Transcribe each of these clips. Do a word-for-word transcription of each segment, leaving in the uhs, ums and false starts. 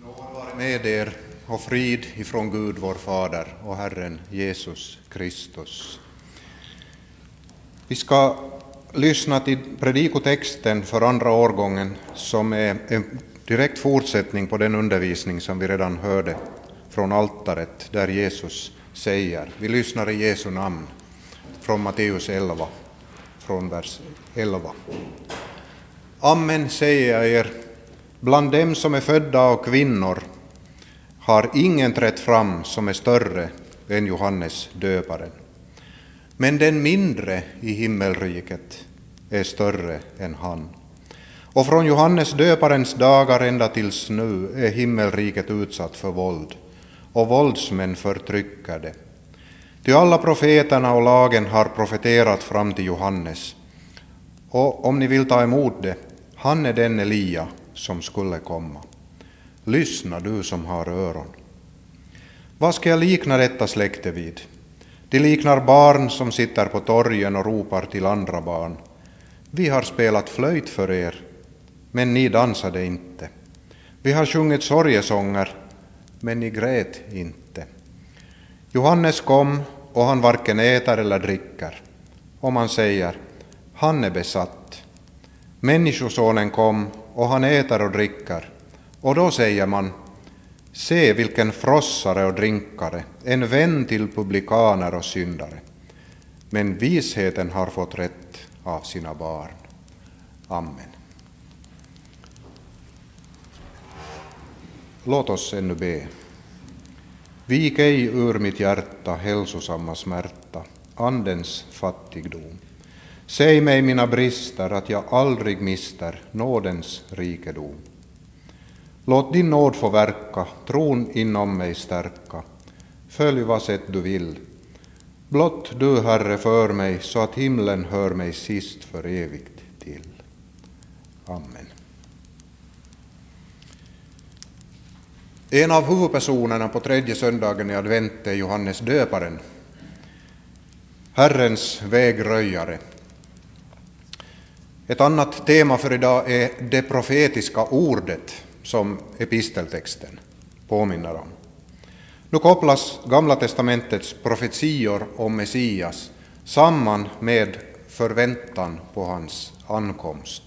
Nåd vare med er och frid ifrån Gud vår Fader och Herren Jesus Kristus. Vi ska lyssna till predikotexten för andra årgången som är en direkt fortsättning på den undervisning som vi redan hörde från altaret där Jesus säger. Vi lyssnar i Jesu namn från Matteus elva, från vers elva. Amen säger jag er, bland dem som är födda av kvinnor har ingen trätt fram som är större än Johannes döparen. Men den mindre i himmelriket är större än han. Och från Johannes döparens dagar ända tills nu är himmelriket utsatt för våld, och våldsmän förtrycker det. Ty alla profeterna och lagen har profeterat fram till Johannes. Och om ni vill ta emot det, han är den Elia som skulle komma. Lyssna du som har öron. Vad ska jag likna detta släkte vid? De liknar barn som sitter på torgen och ropar till andra barn. Vi har spelat flöjt för er, men ni dansade inte. Vi har sjungit sorgesånger, men ni grät inte. Johannes kom, och han varken äter eller dricker. Och man säger, han är besatt. Människosonen kom, och han äter och dricker. Och då säger man, se vilken frossare och drinkare, en vän till publikaner och syndare. Men visheten har fått rätt av sina barn. Amen. Låt oss ännu be. Vik ej ur mitt hjärta hälsosamma smärta, andens fattigdom. Säg mig mina brister, att jag aldrig mister nådens rikedom. Låt din nåd få verka, tron inom mig stärka. Följ vad sätt du vill. Blott du, Herre, för mig, så att himlen hör mig sist för evigt till. Amen. En av huvudpersonerna på tredje söndagen i advent är Johannes döparen, Herrens vägröjare. Ett annat tema för idag är det profetiska ordet som episteltexten påminner om. Nu kopplas Gamla testamentets profetior om Messias samman med förväntan på hans ankomst.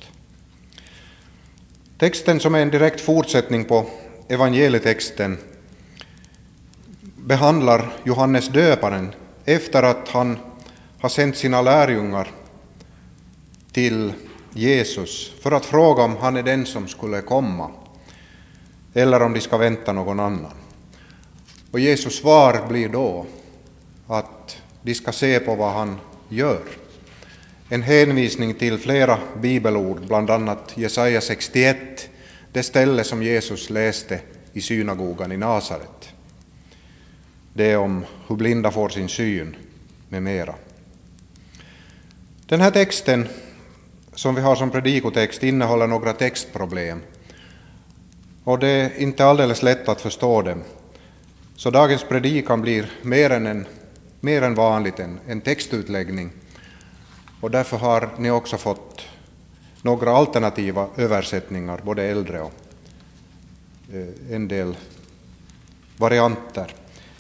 Texten, som är en direkt fortsättning på evangelietexten, behandlar Johannes döparen efter att han har sänt sina lärjungar till Jesus för att fråga om han är den som skulle komma eller om de ska vänta någon annan. Och Jesus svar blir då att de ska se på vad han gör. En hänvisning till flera bibelord, bland annat Jesaja sextioett, det ställe som Jesus läste i synagogan i Nasaret. Det är om hur blinda får sin syn med mera. Den här texten som vi har som predikotext innehåller några textproblem. Och det är inte alldeles lätt att förstå dem. Så dagens predikan blir mer än, en, mer än vanligt en, en textutläggning. Och därför har ni också fått några alternativa översättningar, både äldre och eh, en del varianter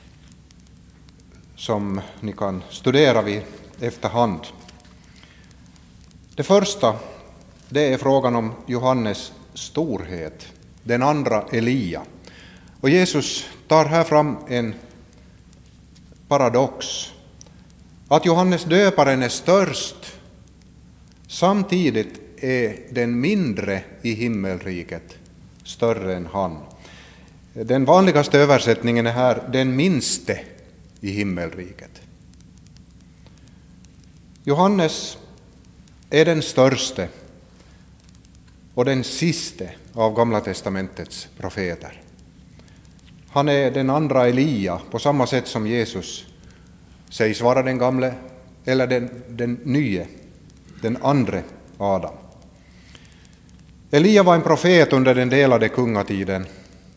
som ni kan studera vid efterhand. Det första, det är frågan om Johannes storhet. Den andra Elia. Och Jesus tar här fram en paradox. Att Johannes döparen är störst, samtidigt är den mindre i himmelriket större än han. Den vanligaste översättningen är här den minste i himmelriket. Johannes är den störste och den siste av Gamla testamentets profeter. Han är den andra Elia, på samma sätt som Jesus sägs vara den gamle, eller den, den nye, den andre Adam. Elia var en profet under den delade kungatiden,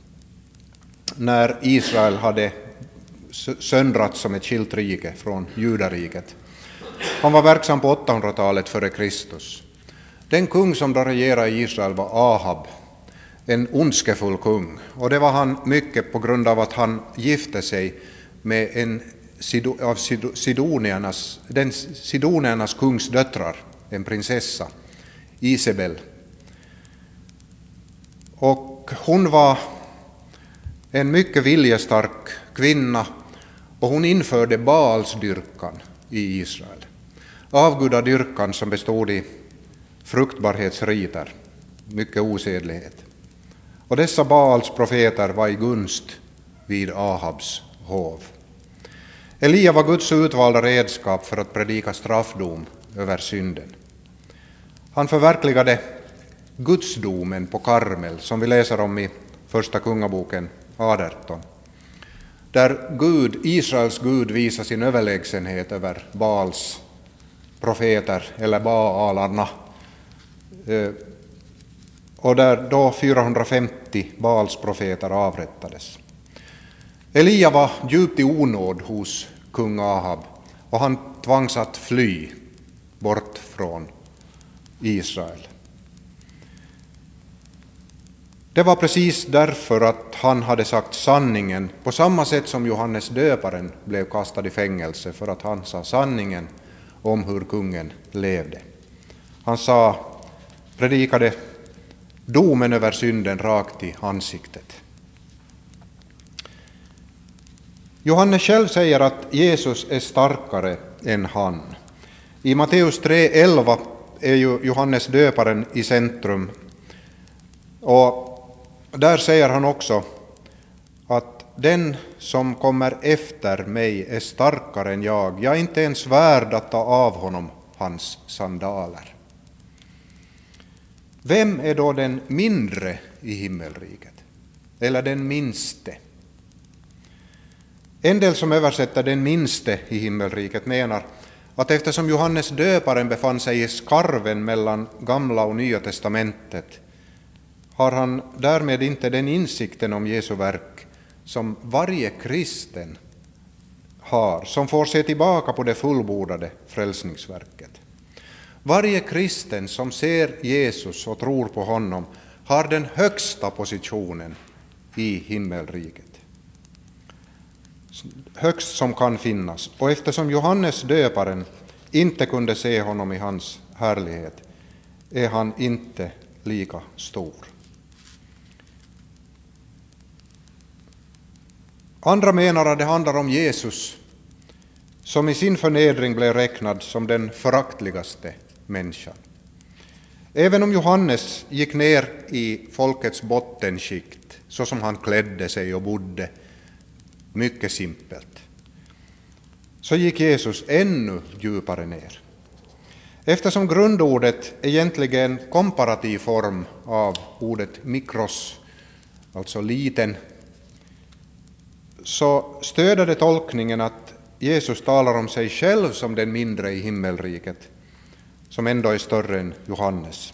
när Israel hade söndrats som ett skilt rike från judariket. Han var verksam på åttahundratalet före Kristus. Den kung som då regerade i Israel var Ahab. en ondskefull kung. Och det var han mycket på grund av att han gifte sig med en av sidoniernas, den sidoniernas kungs döttrar, en prinsessa, Isabel. Och hon var en mycket viljestark kvinna och hon införde Baalsdyrkan i Israel. Avgudadyrkan som bestod i fruktbarhetsriter, mycket osedlighet. Och dessa Baals profeter var i gunst vid Ahabs hov. Elia var Guds utvalda redskap för att predika straffdom över synden. Han förverkligade Gudsdomen på Karmel, som vi läser om i första kungaboken arton, där Gud, Israels Gud, visar sin överlägsenhet över Baals profeter, eller Baalarna, och där då fyrahundrafemtio Baals profeter avrättades. Elia var djupt i onåd hos kung Ahab och han tvangs att fly bort från Israel. Det var precis därför att han hade sagt sanningen, på samma sätt som Johannes döparen blev kastad i fängelse för att han sa sanningen om hur kungen levde. Han sa, predikade domen över synden rakt i ansiktet. Johannes själv säger att Jesus är starkare än han. I Matteus tre elva är ju Johannes döparen i centrum. Och där säger han också att den som kommer efter mig är starkare än jag. Jag är inte ens värd att ta av honom hans sandaler. Vem är då den mindre i himmelriket? Eller den minste? En del som översätter den minste i himmelriket menar att eftersom Johannes döparen befann sig i skarven mellan gamla och nya testamentet, har han därmed inte den insikten om Jesu verk som varje kristen har, som får se tillbaka på det fullbordade frälsningsverket. Varje kristen som ser Jesus och tror på honom har den högsta positionen i himmelriket. Högst som kan finnas. Och eftersom Johannes döparen inte kunde se honom i hans härlighet, är han inte lika stor. Andra menar att det handlar om Jesus, som i sin förnedring blev räknad som den föraktligaste människan. Även om Johannes gick ner i folkets bottenskikt, så som han klädde sig och bodde mycket simpelt, så gick Jesus ännu djupare ner. Eftersom grundordet egentligen är en komparativ form av ordet mikros, alltså liten, så stöder det tolkningen att Jesus talar om sig själv som den mindre i himmelriket, som ändå är större än Johannes.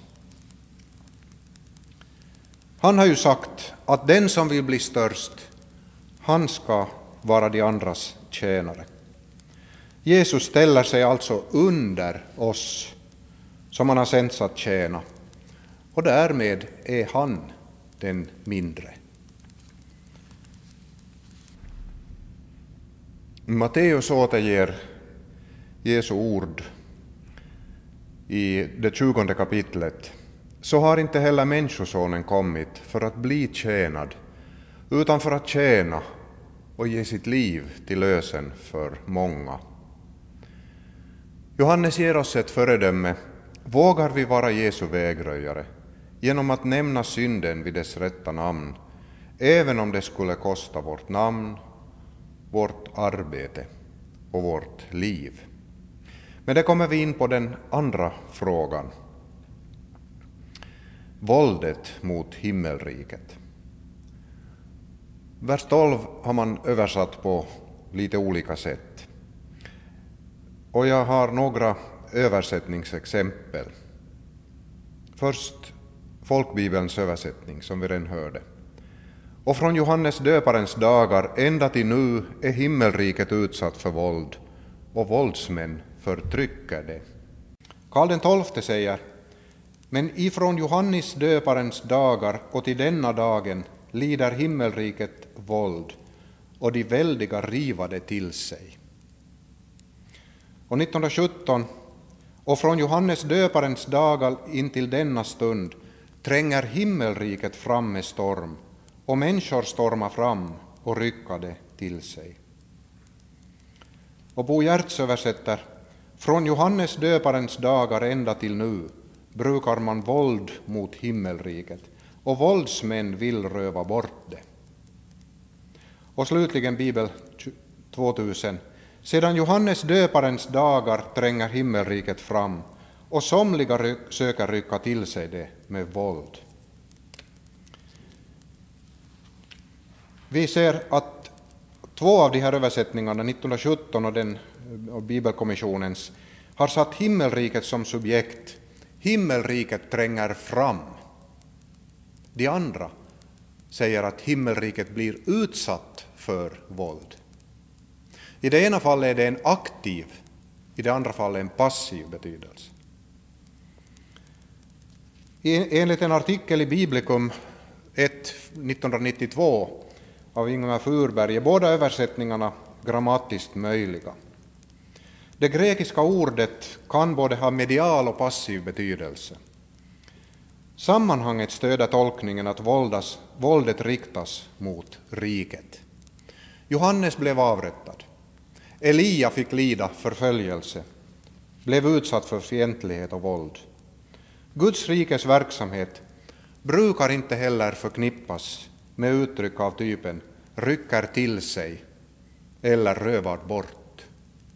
Han har ju sagt att den som vill bli störst, han ska vara de andras tjänare. Jesus ställer sig alltså under oss som han har sänts att tjäna, och därmed är han den mindre. Matteus återger Jesu ord i det tjugonde kapitlet. Så har inte heller människosonen kommit för att bli tjänad, utan för att tjäna och ge sitt liv till lösen för många. Johannes ger oss ett föredöme. Vågar vi vara Jesu vägröjare genom att nämna synden vid dess rätta namn, även om det skulle kosta vårt namn, vårt arbete och vårt liv? Men det kommer vi in på den andra frågan. Våldet mot himmelriket. Vers tolv har man översatt på lite olika sätt. Och jag har några översättningsexempel. Först folkbibelns översättning som vi redan hörde. Och från Johannes döparens dagar ända till nu är himmelriket utsatt för våld, och våldsmän förtrycker det. Karl den tolfte säger: Men ifrån Johannes döparens dagar och till denna dagen lider himmelriket våld, och de väldiga riva det till sig. Och nittonhundrasjutton, och från Johannes döparens dagar in till denna stund tränger himmelriket fram med storm, och människor stormar fram och rycker det till sig. Och Bo Giertz översätter: från Johannes döparens dagar ända till nu brukar man våld mot himmelriket, och våldsmän vill röva bort det. Och slutligen Bibel tvåtusen. Sedan Johannes döparens dagar tränger himmelriket fram, och somliga ry- söker rycka till sig det med våld. Vi ser att två av de här översättningarna, nittonhundrasjutton och den och Bibelkommissionens, har satt himmelriket som subjekt. Himmelriket tränger fram. De andra säger att himmelriket blir utsatt för våld. I det ena fallet är det en aktiv, i det andra fallet en passiv betydelse. Enligt en artikel i Biblicum ett nittonhundranittiotvå av Ingemar Furberg är båda översättningarna grammatiskt möjliga. Det grekiska ordet kan både ha medial och passiv betydelse. Sammanhanget stöder tolkningen att våldas, våldet riktas mot riket. Johannes blev avrättad. Elia fick lida förföljelse, blev utsatt för fientlighet och våld. Guds rikes verksamhet brukar inte heller förknippas med uttryck av typen rycker till sig eller rövar bort.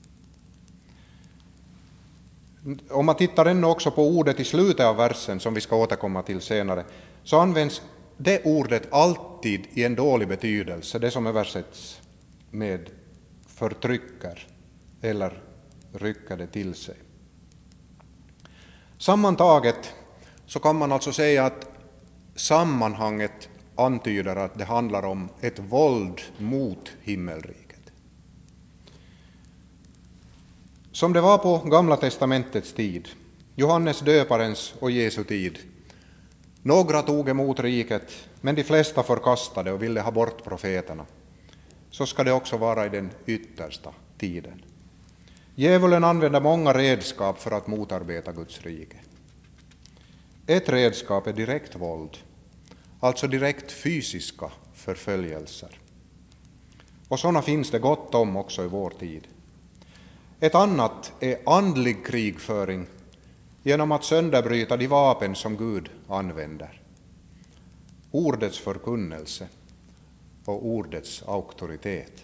Om man tittar ännu också på ordet i slutet av versen, som vi ska återkomma till senare, så används det ordet alltid i en dålig betydelse, det som översätts med förtrycker eller rycker det till sig. Sammantaget så kan man alltså säga att sammanhanget antyder att det handlar om ett våld mot himmelriket. Som det var på Gamla testamentets tid, Johannes döparens och Jesu tid. Några tog emot riket, men de flesta förkastade och ville ha bort profeterna. Så ska det också vara i den yttersta tiden. Djävulen använder många redskap för att motarbeta Guds rike. Ett redskap är direkt våld, alltså direkt fysiska förföljelser. Och sådana finns det gott om också i vår tid. Ett annat är andlig krigföring genom att sönderbryta de vapen som Gud använder. Ordets förkunnelse och ordets auktoritet.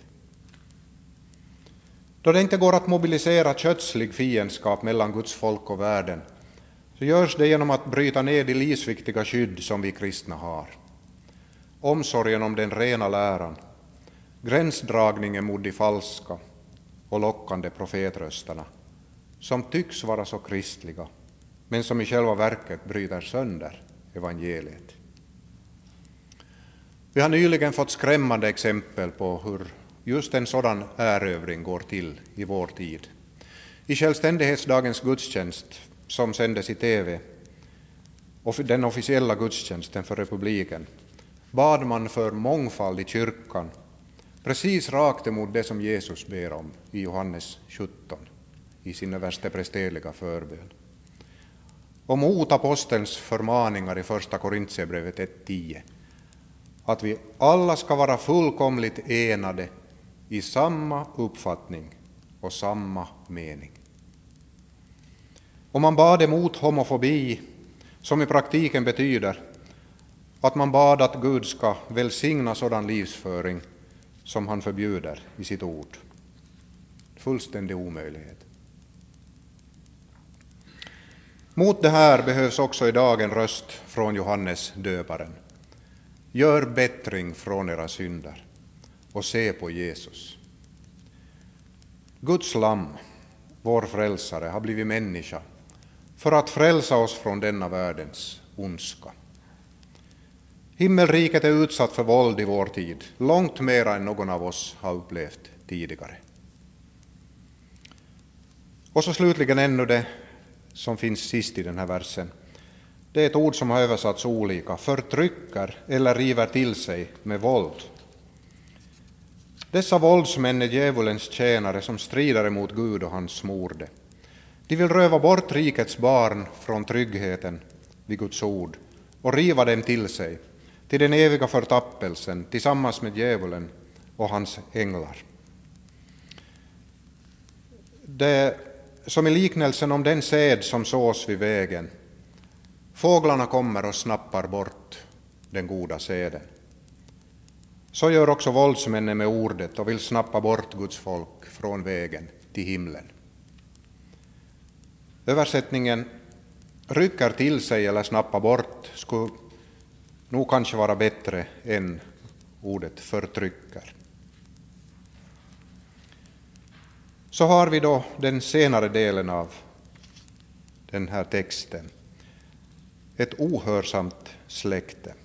Då det inte går att mobilisera kötslig fiendskap mellan Guds folk och världen, så görs det genom att bryta ner de livsviktiga skydd som vi kristna har. Omsorgen om den rena läran, gränsdragningen mot de falska och lockande profetrösterna, som tycks vara så kristliga, men som i själva verket bryter sönder evangeliet. Vi har nyligen fått skrämmande exempel på hur just en sådan erövring går till i vår tid. I självständighetsdagens gudstjänst, som sändes i tv, och den officiella gudstjänsten för republiken, bad man för mångfald i kyrkan, precis rakt emot det som Jesus ber om i Johannes sjutton, i sin överstepresteliga förbön. Och mot apostelns förmaningar i första Korintierbrevet ett tio, att vi alla ska vara fullkomligt enade i samma uppfattning och samma mening. Och man bad emot homofobi, som i praktiken betyder att man bad att Gud ska välsigna sådan livsföring som han förbjuder i sitt ord. Fullständig omöjlighet. Mot det här behövs också idag en röst från Johannes döparen. Gör bättring från era synder och se på Jesus. Guds lamm, vår frälsare, har blivit människa för att frälsa oss från denna världens ondska. Himmelriket är utsatt för våld i vår tid, långt mer än någon av oss har upplevt tidigare. Och så slutligen ännu det som finns sist i den här versen. Det är ett ord som har översatts olika, förtrycker eller river till sig med våld. Dessa våldsmän är djävulens tjänare som strider emot Gud och hans smorde. De vill röva bort rikets barn från tryggheten vid Guds ord och riva dem till sig, till den eviga förtappelsen tillsammans med djävulen och hans änglar. Det är som i liknelsen om den säd som sås vid vägen. Fåglarna kommer och snappar bort den goda säden. Så gör också våldsmännen med ordet och vill snappa bort Guds folk från vägen till himlen. Översättningen rycker till sig eller snappa bort skulle nog kanske vara bättre än ordet förtrycker. Så har vi då den senare delen av den här texten. Ett ohörsamt släkte.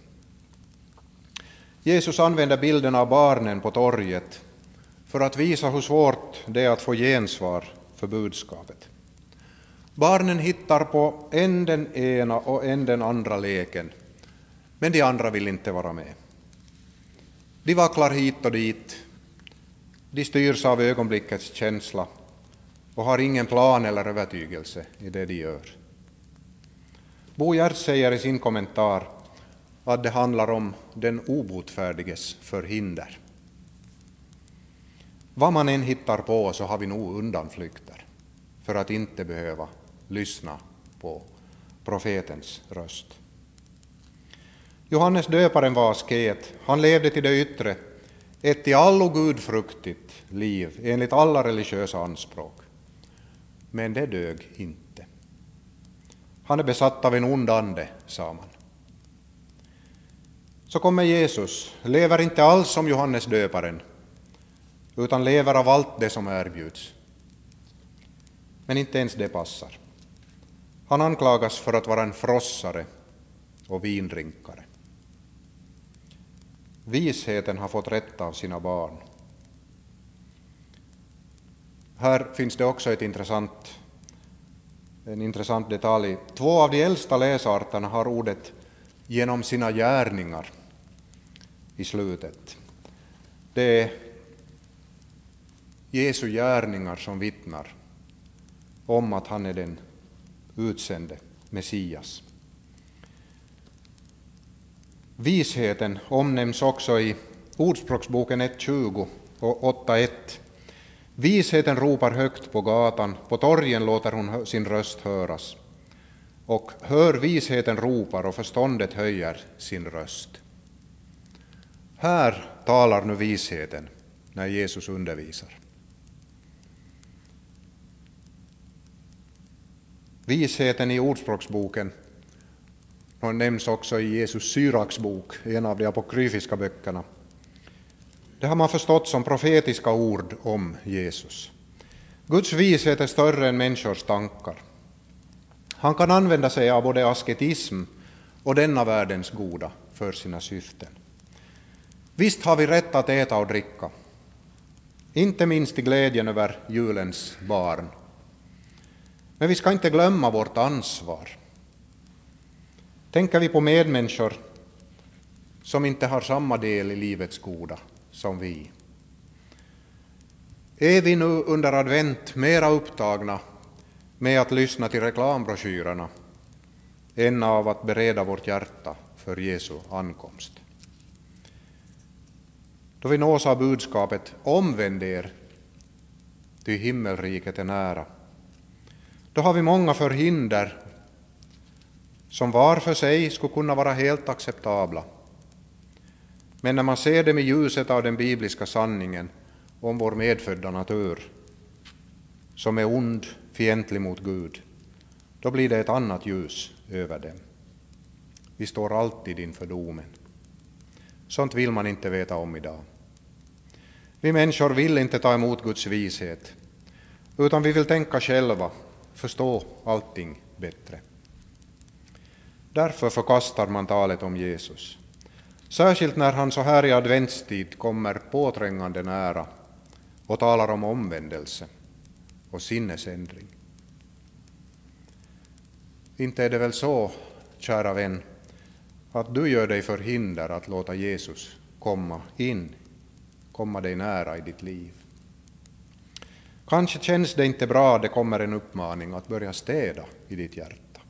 Jesus använder bilden av barnen på torget för att visa hur svårt det är att få gensvar för budskapet. Barnen hittar på en den ena och en den andra leken, men de andra vill inte vara med. De vacklar hit och dit, de styrs av ögonblickets känsla och har ingen plan eller övertygelse i det de gör. Bo Gert säger i sin kommentar att det handlar om den obotfärdiges förhinder. Vad man än hittar på så har vi nog undanflykter för att inte behöva lyssna på profetens röst. Johannes döparen var asket. Han levde till det yttre ett i allo gudfruktigt liv enligt alla religiösa anspråk. Men det dög inte. Han är besatt av en ond ande, sa man. Så kommer Jesus, lever inte alls som Johannes döparen, utan lever av allt det som erbjuds. Men inte ens det passar. Han anklagas för att vara en frossare och vindrinkare. Visheten har fått rätt av sina barn. Här finns det också ett intressant, en intressant detalj. Två av de äldsta läsarterna har ordet genom sina gärningar i slutet. Det är Jesu gärningar som vittnar om att han är den utsände Messias. Visheten omnämns också i Ordspråksboken ett tjugo och åtta ett. Visheten ropar högt på gatan, på torgen låter hon sin röst höras. Och hör visheten ropar och förståndet höjer sin röst. Här talar nu visheten när Jesus undervisar. Visheten i Ordspråksboken och nämns också i Jesus Syraks bok, en av de apokryfiska böckerna. Det har man förstått som profetiska ord om Jesus. Guds vishet är större än människors tankar. Han kan använda sig av både asketism och denna världens goda för sina syften. Visst har vi rätt att äta och dricka, inte minst i glädjen över julens barn. Men vi ska inte glömma vårt ansvar. Tänker vi på medmänniskor som inte har samma del i livets goda som vi? Är vi nu under advent mera upptagna med att lyssna till reklambroschyrerna än av att bereda vårt hjärta för Jesu ankomst? Då vi nås av budskapet omvänd er, ty himmelriket är nära, då har vi många förhinder som var för sig skulle kunna vara helt acceptabla. Men när man ser dem i ljuset av den bibliska sanningen om vår medfödda natur, som är ond, fientlig mot Gud, då blir det ett annat ljus över dem. Vi står alltid inför domen. Sånt vill man inte veta om idag. Vi människor vill inte ta emot Guds vishet, utan vi vill tänka själva, förstå allting bättre. Därför förkastar man talet om Jesus, särskilt när han så här i adventstid kommer påträngande nära och talar om omvändelse och sinnesändring. Inte är det väl så kära vän, att du gör dig förhinder att låta Jesus komma in, komma dig nära i ditt liv. Kanske känns det inte bra, det kommer en uppmaning att börja städa i ditt hjärta.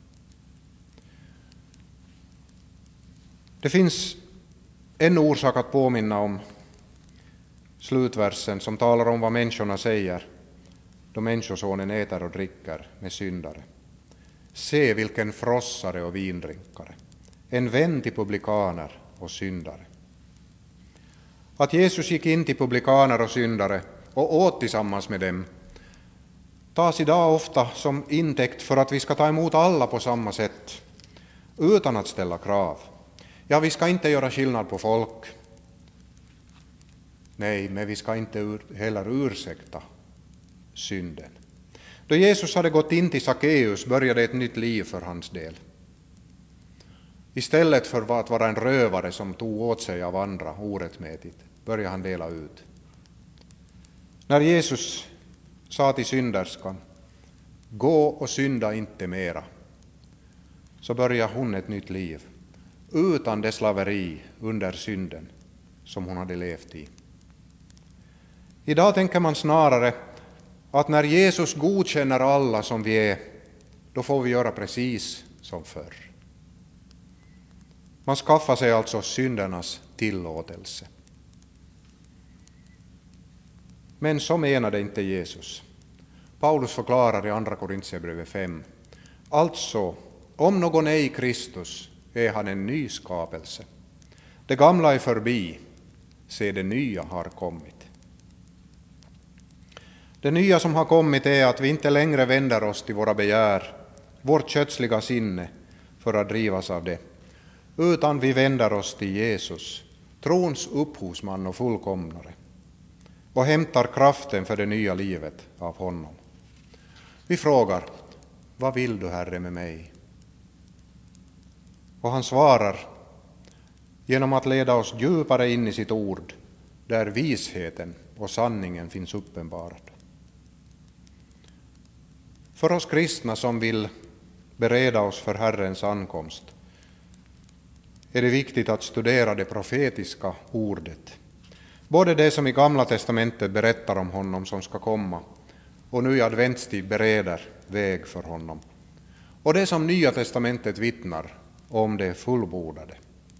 Det finns en orsak att påminna om slutversen som talar om vad människorna säger då människosonen äter och dricker med syndare. Se vilken frossare och vindrinkare, en vän till publikaner och syndare. Att Jesus gick in till publikaner och syndare och åt tillsammans med dem tas idag ofta som intäkt för att vi ska ta emot alla på samma sätt, utan att ställa krav. Ja, vi ska inte göra skillnad på folk. Nej, men vi ska inte heller ursäkta synden. Då Jesus hade gått in till Sackeus började ett nytt liv för hans del. Istället för att vara en rövare som tog åt sig av andra orättmätigt började han dela ut. När Jesus sa till synderskan, gå och synda inte mera, så började hon ett nytt liv utan det slaveri under synden som hon hade levt i. Idag tänker man snarare att när Jesus godkänner alla som vi är, då får vi göra precis som förr. Man skaffar sig alltså syndernas tillåtelse. Men så menade inte Jesus. Paulus förklarar i andra Korintierbrevet fem. Alltså, om någon är i Kristus är han en ny skapelse. Det gamla är förbi, se det nya har kommit. Det nya som har kommit är att vi inte längre vänder oss till våra begär, vårt kötsliga sinne, för att drivas av det, utan vi vänder oss till Jesus, trons upphovsman och fullkomnare, och hämtar kraften för det nya livet av honom. Vi frågar, vad vill du, Herre, med mig? Och han svarar genom att leda oss djupare in i sitt ord, där visheten och sanningen finns uppenbarad. För oss kristna som vill bereda oss för Herrens ankomst är det viktigt att studera det profetiska ordet. Både det som i Gamla testamentet berättar om honom som ska komma och nu i adventstid bereder väg för honom. Och det som Nya testamentet vittnar om det fullbordade.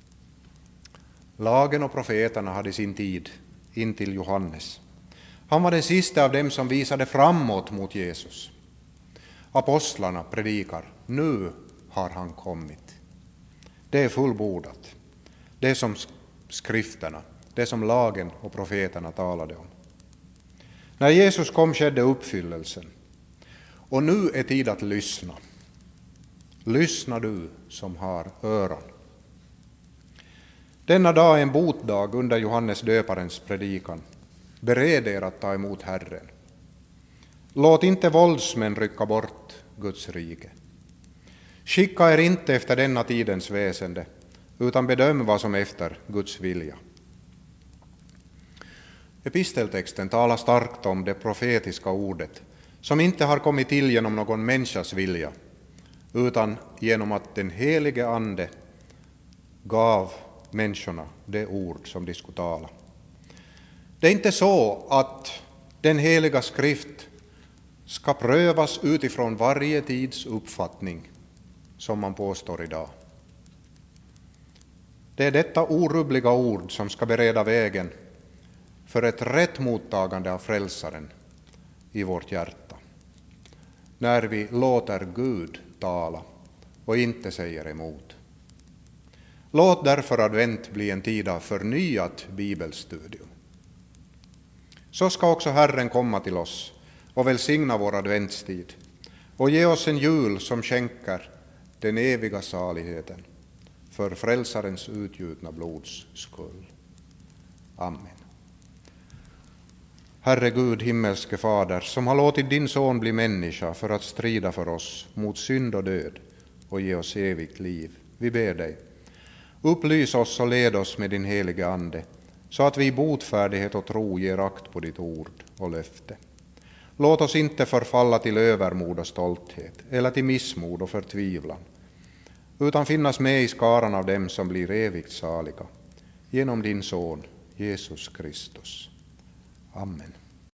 Lagen och profeterna hade sin tid in till Johannes. Han var den sista av dem som visade framåt mot Jesus. Apostlarna predikar, nu har han kommit. Det är fullbordat. Det som skrifterna, det som lagen och profeterna talade om. När Jesus kom skedde uppfyllelsen. Och nu är tid att lyssna. Lyssna du som har öron. Denna dag är en botdag under Johannes döparens predikan. Bered er att ta emot Herren. Låt inte våldsmän rycka bort Guds rike. Skicka er inte efter denna tidens väsende, utan bedöm vad som efter Guds vilja. Episteltexten talar starkt om det profetiska ordet, som inte har kommit till genom någon människas vilja, utan genom att den helige ande gav människorna det ord som de skulle tala. Det är inte så att den heliga skrift ska prövas utifrån varje tids uppfattning, som man påstår idag. Det är detta orubbliga ord som ska bereda vägen för ett rätt mottagande av frälsaren i vårt hjärta, när vi låter Gud tala och inte säger emot. Låt därför advent bli en tid av förnyat bibelstudium. Så ska också Herren komma till oss och välsigna vår adventstid och ge oss en jul som skänker den eviga saligheten för frälsarens utgjutna blods skull. Amen. Herre Gud, himmelske Fader, som har låtit din son bli människa för att strida för oss mot synd och död och ge oss evigt liv. Vi ber dig, upplys oss och led oss med din helige ande, så att vi i botfärdighet och tro ger akt på ditt ord och löfte. Låt oss inte förfalla till övermod och stolthet, eller till missmod och förtvivlan, utan finnas med i skaran av dem som blir evigt saliga. Genom din son, Jesus Kristus. Amen.